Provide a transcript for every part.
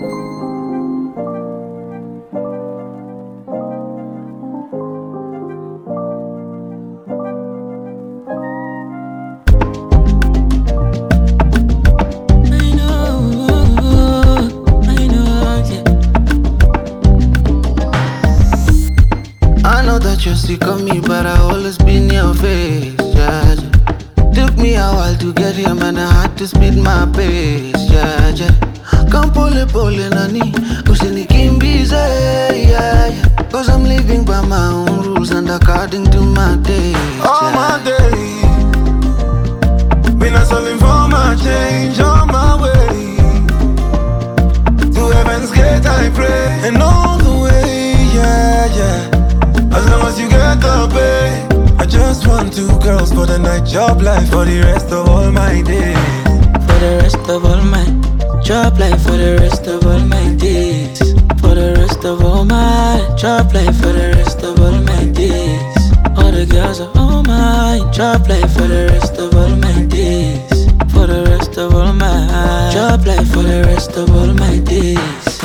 You're sick of me, but I always been in your face, yeah, yeah. Took me a while to get here, man, I had to speed my pace, yeah, yeah. Come pole nani, usini kimbize, yeah, yeah. Cause I'm living by my own rules and according to my days, all yeah. my days, been hustling for my change on my way. To heaven's gate I pray, and all the way, yeah, yeah. As long as you get the pay, I just want 2 girls for the night, job life for the rest of all my days. For the rest of all my job life, for the rest of all my days. For the rest of all my job life, for the rest of all my days. All the girls are all my job life, for the rest of all my days. For the rest of all my job life, for the rest of all my days.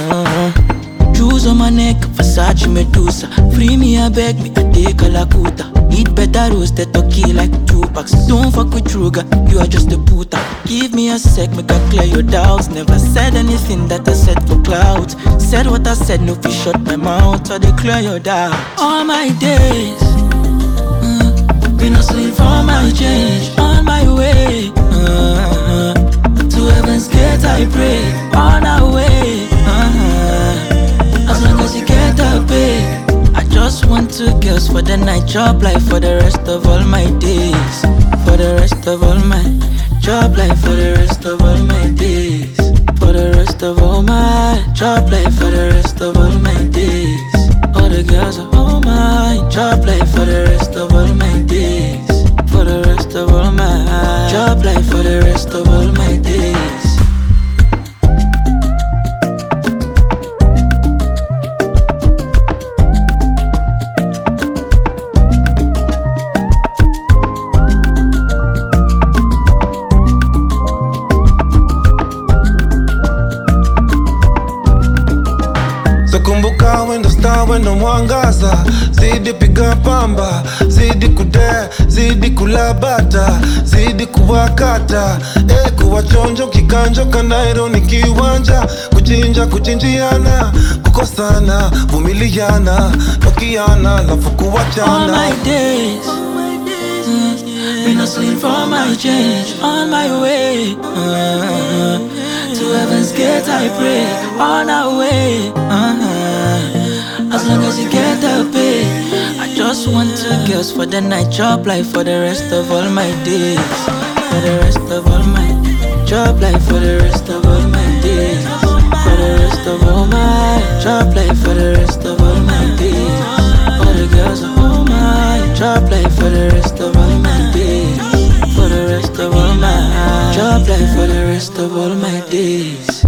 Shoes on my neck, Versace Medusa. Free me, I beg me, I take a Lakuta. Eat better roasted turkey like 2 packs. Don't fuck with Ruger, you are just a puta. Give me a sec, make I clear your doubts. Never said anything that I said for clouds. Said what I said, no fish shut my mouth, so they clear your doubts. All my days, been hustling for my change. On my way, to heaven's gate I pray. On our way, as long as you get the pay. I just want 2 girls for the night, job life for the rest of all my days. For the rest of all my job life, for the rest of all my days. For the rest of all my job life, for the rest of all my days. All the girls are all my job life for the rest of all my days. For the rest of all my job life, for the rest of all my days. Kumbuka wendo star wendo mwangaza. Zidi piga pamba, zidi kudea, zidi kulabata, zidi kuwakata, kuwachonjo kikanjo kanairo ni kiwanja. Kuchinja kuchinjiana, kukosana, vumiliana, nokiana, lafu kuwachana. All my days, been hustling for my change. On my way, to heaven's gate I pray. On our way, as long as you get the pay. I just want 2 girls for the night, job life for the rest of all my days. For the rest of all my job life, for the rest of all my days. For the rest of all my job life, for the rest of all my days. All the girls are all my job life for the rest of all my days. For the rest of all my job life, for the rest of all my days.